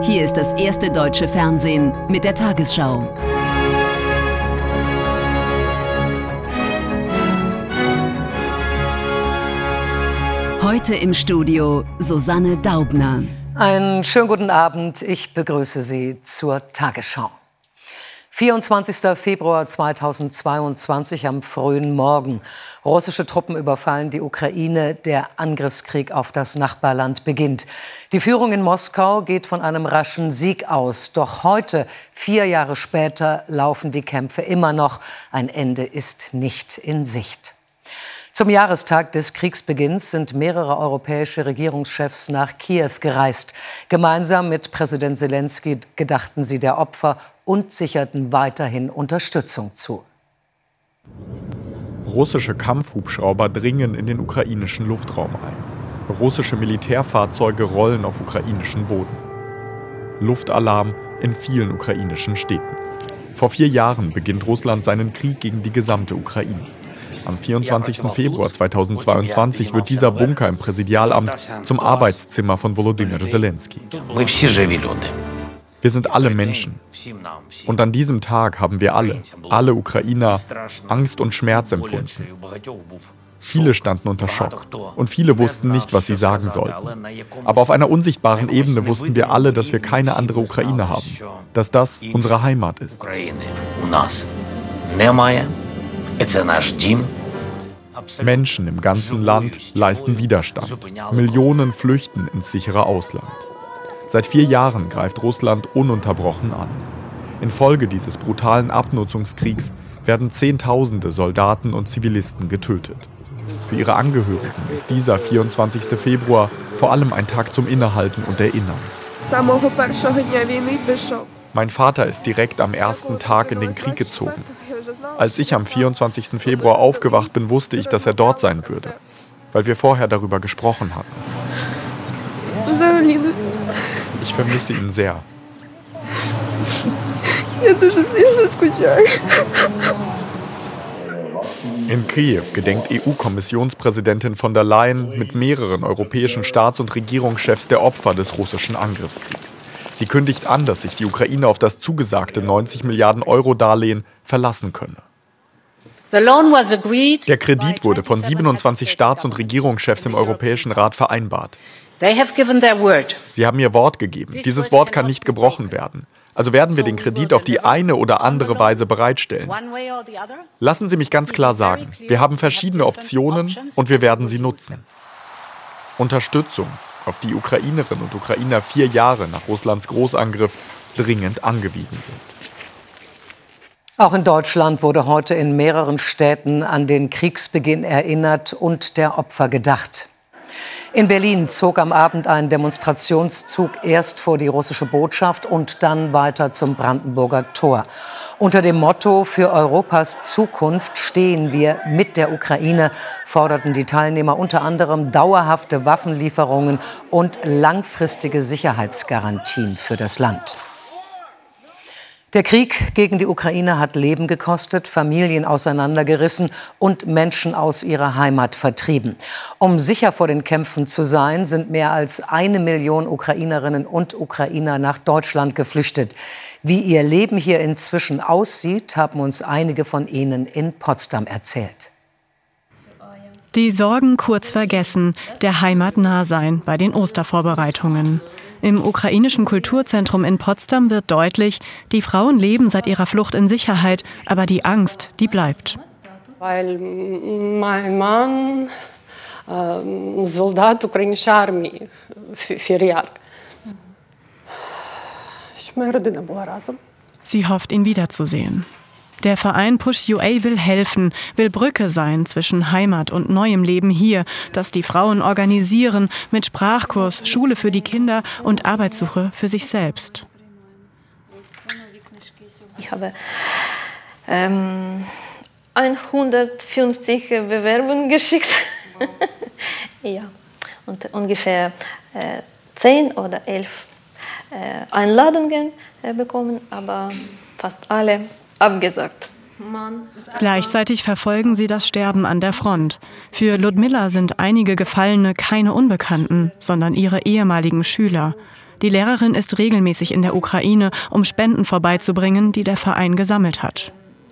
Hier ist das erste deutsche Fernsehen mit der Tagesschau. Heute im Studio Susanne Daubner. Einen schönen guten Abend. Ich begrüße Sie zur Tagesschau. 24. Februar 2022 am frühen Morgen. Russische Truppen überfallen die Ukraine. Der Angriffskrieg auf das Nachbarland beginnt. Die Führung in Moskau geht von einem raschen Sieg aus. Doch heute, 4 Jahre später, laufen die Kämpfe immer noch. Ein Ende ist nicht in Sicht. Zum Jahrestag des Kriegsbeginns sind mehrere europäische Regierungschefs nach Kiew gereist. Gemeinsam mit Präsident Selenskyj gedachten sie der Opfer und sicherten weiterhin Unterstützung zu. Russische Kampfhubschrauber dringen in den ukrainischen Luftraum ein. Russische Militärfahrzeuge rollen auf ukrainischen Boden. Luftalarm in vielen ukrainischen Städten. Vor 4 Jahren beginnt Russland seinen Krieg gegen die gesamte Ukraine. Am 24. Februar 2022 wird dieser Bunker im Präsidialamt zum Arbeitszimmer von Volodymyr Selenskyj. Wir sind alle Menschen. Und an diesem Tag haben wir alle Ukrainer, Angst und Schmerz empfunden. Viele standen unter Schock und viele wussten nicht, was sie sagen sollten. Aber auf einer unsichtbaren Ebene wussten wir alle, dass wir keine andere Ukraine haben, dass das unsere Heimat ist. Menschen im ganzen Land leisten Widerstand. Millionen flüchten ins sichere Ausland. Seit 4 Jahren greift Russland ununterbrochen an. Infolge dieses brutalen Abnutzungskriegs werden Zehntausende Soldaten und Zivilisten getötet. Für ihre Angehörigen ist dieser 24. Februar vor allem ein Tag zum Innehalten und Erinnern. Mein Vater ist direkt am ersten Tag in den Krieg gezogen. Als ich am 24. Februar aufgewacht bin, wusste ich, dass er dort sein würde, weil wir vorher darüber gesprochen hatten. Ich vermisse ihn sehr. In Kiew gedenkt EU-Kommissionspräsidentin von der Leyen mit mehreren europäischen Staats- und Regierungschefs der Opfer des russischen Angriffskriegs. Sie kündigt an, dass sich die Ukraine auf das zugesagte 90 Milliarden Euro Darlehen verlassen könne. Der Kredit wurde von 27 Staats- und Regierungschefs im Europäischen Rat vereinbart. Sie haben ihr Wort gegeben. Dieses Wort kann nicht gebrochen werden. Also werden wir den Kredit auf die eine oder andere Weise bereitstellen. Lassen Sie mich ganz klar sagen, wir haben verschiedene Optionen und wir werden sie nutzen. Unterstützung, auf die Ukrainerinnen und Ukrainer 4 Jahre nach Russlands Großangriff dringend angewiesen sind. Auch in Deutschland wurde heute in mehreren Städten an den Kriegsbeginn erinnert und der Opfer gedacht. In Berlin zog am Abend ein Demonstrationszug erst vor die russische Botschaft und dann weiter zum Brandenburger Tor. Unter dem Motto „Für Europas Zukunft stehen wir mit der Ukraine“ forderten die Teilnehmer unter anderem dauerhafte Waffenlieferungen und langfristige Sicherheitsgarantien für das Land. Der Krieg gegen die Ukraine hat Leben gekostet, Familien auseinandergerissen und Menschen aus ihrer Heimat vertrieben. Um sicher vor den Kämpfen zu sein, sind mehr als 1 Million Ukrainerinnen und Ukrainer nach Deutschland geflüchtet. Wie ihr Leben hier inzwischen aussieht, haben uns einige von ihnen in Potsdam erzählt. Die Sorgen kurz vergessen, der Heimat nah sein bei den Ostervorbereitungen. Im ukrainischen Kulturzentrum in Potsdam wird deutlich, die Frauen leben seit ihrer Flucht in Sicherheit, aber die Angst, die bleibt. Weil mein Mann Soldat ukrainischer Armee 4 Jahre. Sie hofft, ihn wiederzusehen. Der Verein Push UA will helfen, will Brücke sein zwischen Heimat und neuem Leben hier, das die Frauen organisieren mit Sprachkurs, Schule für die Kinder und Arbeitssuche für sich selbst. Ich habe 150 Bewerbungen geschickt. Ja, und ungefähr 10 oder 11 Einladungen bekommen, aber fast alle abgesagt. Gleichzeitig verfolgen sie das Sterben an der Front. Für Ludmilla sind einige Gefallene keine Unbekannten, sondern ihre ehemaligen Schüler. Die Lehrerin ist regelmäßig in der Ukraine, um Spenden vorbeizubringen, die der Verein gesammelt hat.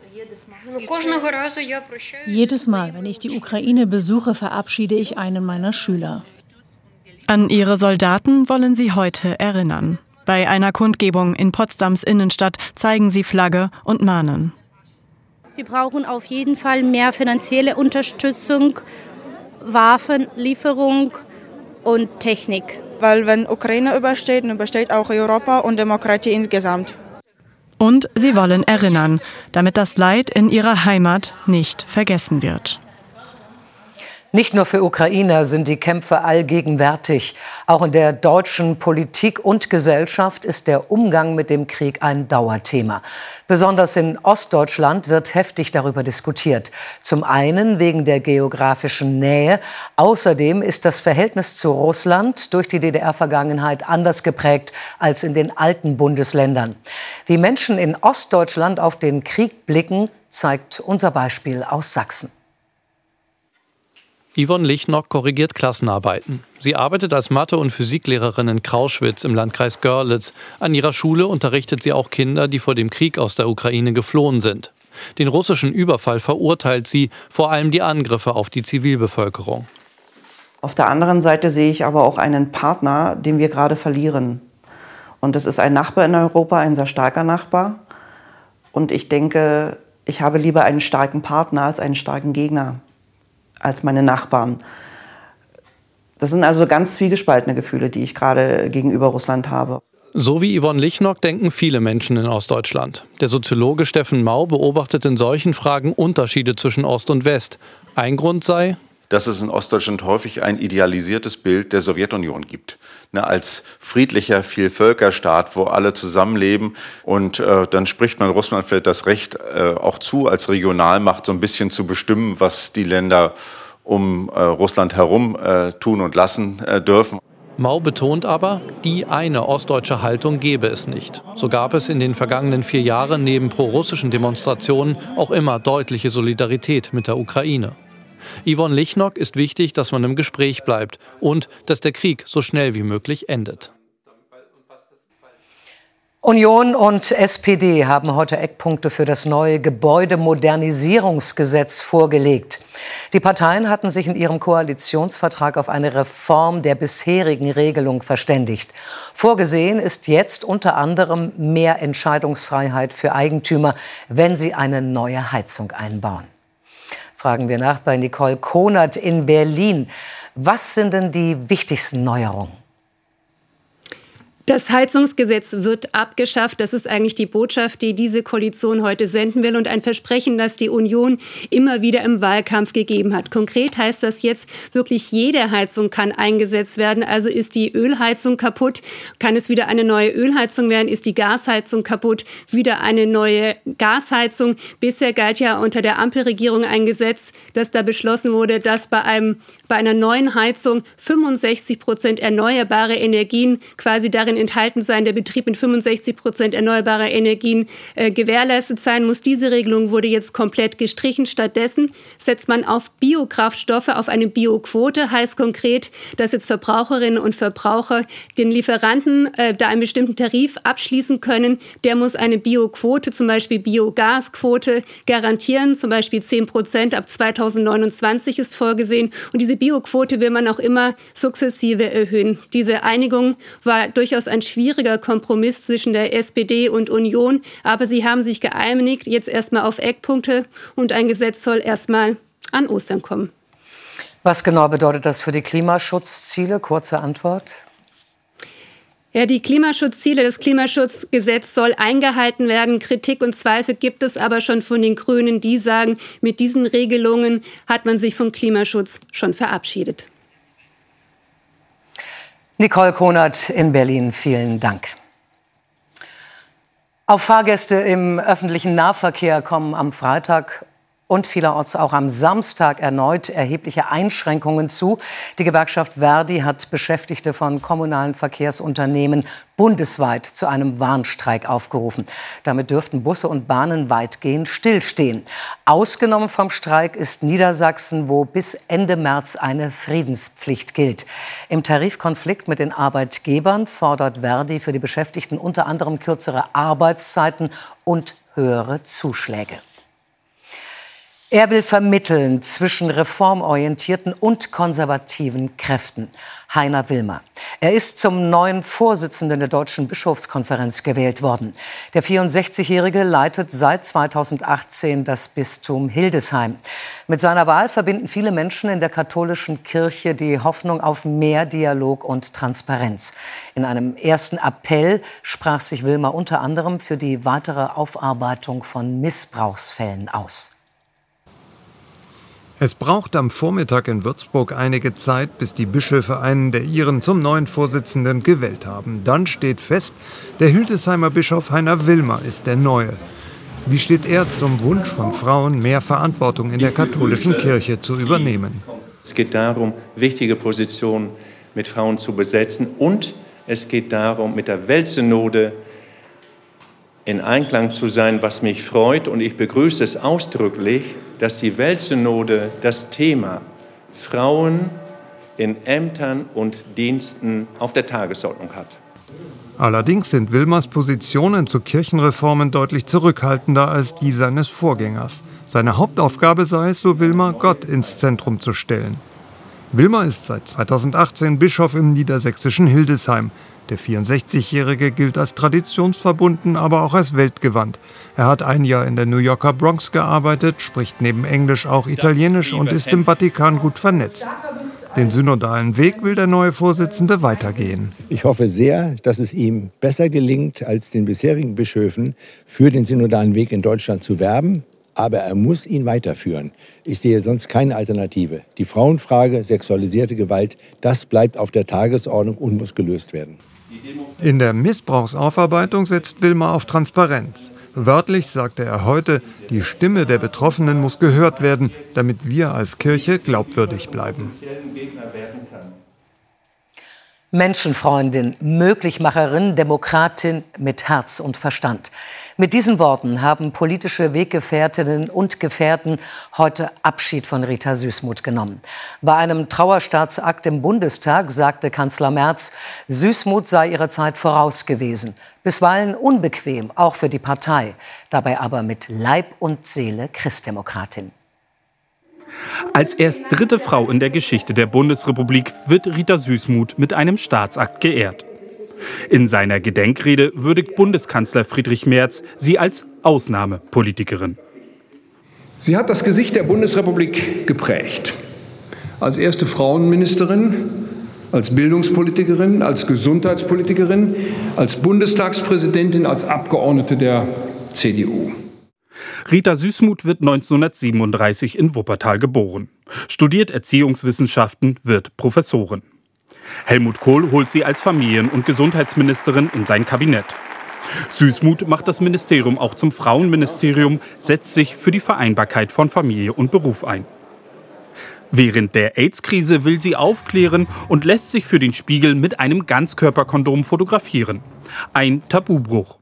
Jedes Mal, wenn ich die Ukraine besuche, verabschiede ich einen meiner Schüler. An ihre Soldaten wollen sie heute erinnern. Bei einer Kundgebung in Potsdams Innenstadt zeigen sie Flagge und mahnen. Wir brauchen auf jeden Fall mehr finanzielle Unterstützung, Waffenlieferung und Technik. Weil wenn Ukraine übersteht, dann übersteht auch Europa und Demokratie insgesamt. Und sie wollen erinnern, damit das Leid in ihrer Heimat nicht vergessen wird. Nicht nur für Ukrainer sind die Kämpfe allgegenwärtig. Auch in der deutschen Politik und Gesellschaft ist der Umgang mit dem Krieg ein Dauerthema. Besonders in Ostdeutschland wird heftig darüber diskutiert. Zum einen wegen der geografischen Nähe. Außerdem ist das Verhältnis zu Russland durch die DDR-Vergangenheit anders geprägt als in den alten Bundesländern. Wie Menschen in Ostdeutschland auf den Krieg blicken, zeigt unser Beispiel aus Sachsen. Yvonne Lichnock korrigiert Klassenarbeiten. Sie arbeitet als Mathe- und Physiklehrerin in Krauschwitz im Landkreis Görlitz. An ihrer Schule unterrichtet sie auch Kinder, die vor dem Krieg aus der Ukraine geflohen sind. Den russischen Überfall verurteilt sie, vor allem die Angriffe auf die Zivilbevölkerung. Auf der anderen Seite sehe ich aber auch einen Partner, den wir gerade verlieren. Und das ist ein Nachbar in Europa, ein sehr starker Nachbar. Und ich denke, ich habe lieber einen starken Partner als einen starken Gegner, als meine Nachbarn. Das sind also ganz zwiegespaltene Gefühle, die ich gerade gegenüber Russland habe. So wie Yvonne Lichnock denken viele Menschen in Ostdeutschland. Der Soziologe Steffen Mau beobachtet in solchen Fragen Unterschiede zwischen Ost und West. Ein Grund sei, dass es in Ostdeutschland häufig ein idealisiertes Bild der Sowjetunion gibt. Als friedlicher Vielvölkerstaat, wo alle zusammenleben. Und dann spricht man Russland vielleicht das Recht auch zu, als Regionalmacht so ein bisschen zu bestimmen, was die Länder um Russland herum tun und lassen dürfen. Mau betont aber, die eine ostdeutsche Haltung gebe es nicht. So gab es in den vergangenen 4 Jahren neben prorussischen Demonstrationen auch immer deutliche Solidarität mit der Ukraine. Yvonne Lichnock ist wichtig, dass man im Gespräch bleibt und dass der Krieg so schnell wie möglich endet. Union und SPD haben heute Eckpunkte für das neue Gebäudemodernisierungsgesetz vorgelegt. Die Parteien hatten sich in ihrem Koalitionsvertrag auf eine Reform der bisherigen Regelung verständigt. Vorgesehen ist jetzt unter anderem mehr Entscheidungsfreiheit für Eigentümer, wenn sie eine neue Heizung einbauen. Fragen wir nach bei Nicole Konert in Berlin. Was sind denn die wichtigsten Neuerungen? Das Heizungsgesetz wird abgeschafft. Das ist eigentlich die Botschaft, die diese Koalition heute senden will und ein Versprechen, das die Union immer wieder im Wahlkampf gegeben hat. Konkret heißt das jetzt, wirklich jede Heizung kann eingesetzt werden. Also ist die Ölheizung kaputt, kann es wieder eine neue Ölheizung werden. Ist die Gasheizung kaputt, wieder eine neue Gasheizung. Bisher galt ja unter der Ampelregierung ein Gesetz, das da beschlossen wurde, dass bei einer neuen Heizung 65% erneuerbare Energien quasi darin enthalten sein, der Betrieb mit 65% erneuerbarer Energien gewährleistet sein muss. Diese Regelung wurde jetzt komplett gestrichen. Stattdessen setzt man auf Biokraftstoffe, auf eine Bioquote. Heißt konkret, dass jetzt Verbraucherinnen und Verbraucher den Lieferanten da einen bestimmten Tarif abschließen können. Der muss eine Bioquote, zum Beispiel Biogasquote, garantieren. Zum Beispiel 10% ab 2029 ist vorgesehen. Und diese Bioquote will man auch immer sukzessive erhöhen. Diese Einigung war durchaus ein schwieriger Kompromiss zwischen der SPD und Union. Aber sie haben sich geeinigt, jetzt erstmal auf Eckpunkte. Und ein Gesetz soll erstmal an Ostern kommen. Was genau bedeutet das für die Klimaschutzziele? Kurze Antwort. Ja, die Klimaschutzziele, das Klimaschutzgesetz soll eingehalten werden. Kritik und Zweifel gibt es aber schon von den Grünen, die sagen, mit diesen Regelungen hat man sich vom Klimaschutz schon verabschiedet. Nicole Konert in Berlin, vielen Dank. Auch Fahrgäste im öffentlichen Nahverkehr kommen am Freitag Und vielerorts auch am Samstag erneut erhebliche Einschränkungen zu. Die Gewerkschaft Verdi hat Beschäftigte von kommunalen Verkehrsunternehmen bundesweit zu einem Warnstreik aufgerufen. Damit dürften Busse und Bahnen weitgehend stillstehen. Ausgenommen vom Streik ist Niedersachsen, wo bis Ende März eine Friedenspflicht gilt. Im Tarifkonflikt mit den Arbeitgebern fordert Verdi für die Beschäftigten unter anderem kürzere Arbeitszeiten und höhere Zuschläge. Er will vermitteln zwischen reformorientierten und konservativen Kräften. Heiner Wilmer. Er ist zum neuen Vorsitzenden der Deutschen Bischofskonferenz gewählt worden. Der 64-Jährige leitet seit 2018 das Bistum Hildesheim. Mit seiner Wahl verbinden viele Menschen in der katholischen Kirche die Hoffnung auf mehr Dialog und Transparenz. In einem ersten Appell sprach sich Wilmer unter anderem für die weitere Aufarbeitung von Missbrauchsfällen aus. Es braucht am Vormittag in Würzburg einige Zeit, bis die Bischöfe einen der ihren zum neuen Vorsitzenden gewählt haben. Dann steht fest, der Hildesheimer Bischof Heiner Wilmer ist der Neue. Wie steht er zum Wunsch von Frauen, mehr Verantwortung in der katholischen Kirche zu übernehmen? Es geht darum, wichtige Positionen mit Frauen zu besetzen, und es geht darum, mit der Weltsynode in Einklang zu sein, was mich freut, und ich begrüße es ausdrücklich, dass die Weltsynode das Thema Frauen in Ämtern und Diensten auf der Tagesordnung hat. Allerdings sind Wilmers Positionen zu Kirchenreformen deutlich zurückhaltender als die seines Vorgängers. Seine Hauptaufgabe sei es, so Wilmer, Gott ins Zentrum zu stellen. Wilmer ist seit 2018 Bischof im niedersächsischen Hildesheim. Der 64-Jährige gilt als traditionsverbunden, aber auch als weltgewandt. Er hat ein Jahr in der New Yorker Bronx gearbeitet, spricht neben Englisch auch Italienisch und ist im Vatikan gut vernetzt. Den synodalen Weg will der neue Vorsitzende weitergehen. Ich hoffe sehr, dass es ihm besser gelingt, als den bisherigen Bischöfen für den synodalen Weg in Deutschland zu werben. Aber er muss ihn weiterführen. Ich sehe sonst keine Alternative. Die Frauenfrage, sexualisierte Gewalt, das bleibt auf der Tagesordnung und muss gelöst werden. In der Missbrauchsaufarbeitung setzt Wilmer auf Transparenz. Wörtlich sagte er heute, die Stimme der Betroffenen muss gehört werden, damit wir als Kirche glaubwürdig bleiben. Menschenfreundin, Möglichmacherin, Demokratin mit Herz und Verstand. Mit diesen Worten haben politische Weggefährtinnen und Gefährten heute Abschied von Rita Süssmuth genommen. Bei einem Trauerstaatsakt im Bundestag sagte Kanzler Merz, Süssmuth sei ihrer Zeit voraus gewesen. Bisweilen unbequem, auch für die Partei. Dabei aber mit Leib und Seele Christdemokratin. Als erst dritte Frau in der Geschichte der Bundesrepublik wird Rita Süssmuth mit einem Staatsakt geehrt. In seiner Gedenkrede würdigt Bundeskanzler Friedrich Merz sie als Ausnahmepolitikerin. Sie hat das Gesicht der Bundesrepublik geprägt. Als erste Frauenministerin, als Bildungspolitikerin, als Gesundheitspolitikerin, als Bundestagspräsidentin, als Abgeordnete der CDU. Rita Süssmuth wird 1937 in Wuppertal geboren. Studiert Erziehungswissenschaften, wird Professorin. Helmut Kohl holt sie als Familien- und Gesundheitsministerin in sein Kabinett. Süssmuth macht das Ministerium auch zum Frauenministerium, setzt sich für die Vereinbarkeit von Familie und Beruf ein. Während der AIDS-Krise will sie aufklären und lässt sich für den Spiegel mit einem Ganzkörperkondom fotografieren. Ein Tabubruch.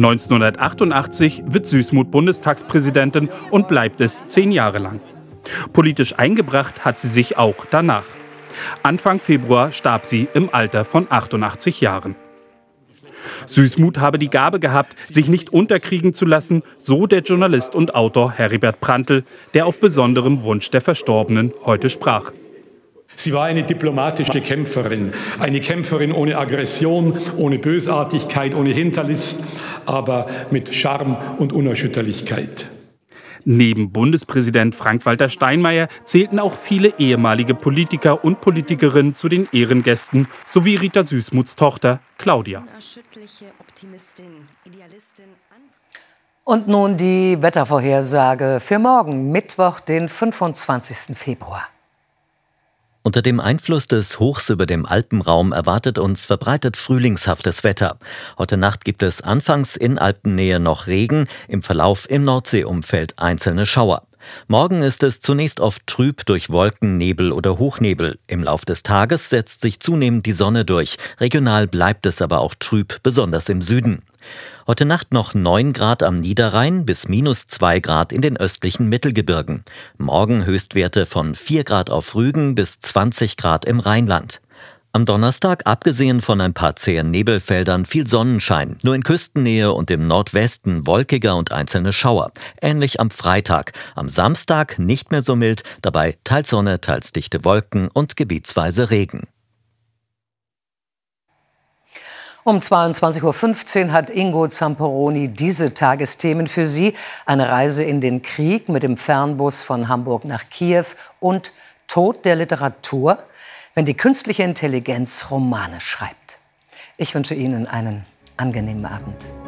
1988 wird Süssmuth Bundestagspräsidentin und bleibt es 10 Jahre lang. Politisch eingebracht hat sie sich auch danach. Anfang Februar starb sie im Alter von 88 Jahren. Süssmuth habe die Gabe gehabt, sich nicht unterkriegen zu lassen, so der Journalist und Autor Heribert Prantl, der auf besonderem Wunsch der Verstorbenen heute sprach. Sie war eine diplomatische Kämpferin, eine Kämpferin ohne Aggression, ohne Bösartigkeit, ohne Hinterlist, aber mit Charme und Unerschütterlichkeit. Neben Bundespräsident Frank-Walter Steinmeier zählten auch viele ehemalige Politiker und Politikerinnen zu den Ehrengästen, sowie Rita Süssmuths Tochter Claudia. Und nun die Wettervorhersage für morgen, Mittwoch, den 25. Februar. Unter dem Einfluss des Hochs über dem Alpenraum erwartet uns verbreitet frühlingshaftes Wetter. Heute Nacht gibt es anfangs in Alpennähe noch Regen, im Verlauf im Nordseeumfeld einzelne Schauer. Morgen ist es zunächst oft trüb durch Wolken, Nebel oder Hochnebel. Im Lauf des Tages setzt sich zunehmend die Sonne durch. Regional bleibt es aber auch trüb, besonders im Süden. Heute Nacht noch 9 Grad am Niederrhein bis -2 Grad in den östlichen Mittelgebirgen. Morgen Höchstwerte von 4 Grad auf Rügen bis 20 Grad im Rheinland. Am Donnerstag, abgesehen von ein paar zähen Nebelfeldern, viel Sonnenschein. Nur in Küstennähe und im Nordwesten wolkiger und einzelne Schauer. Ähnlich am Freitag. Am Samstag nicht mehr so mild, dabei teils Sonne, teils dichte Wolken und gebietsweise Regen. Um 22.15 Uhr hat Ingo Zamperoni diese Tagesthemen für Sie. Eine Reise in den Krieg mit dem Fernbus von Hamburg nach Kiew und Tod der Literatur, wenn die künstliche Intelligenz Romane schreibt. Ich wünsche Ihnen einen angenehmen Abend.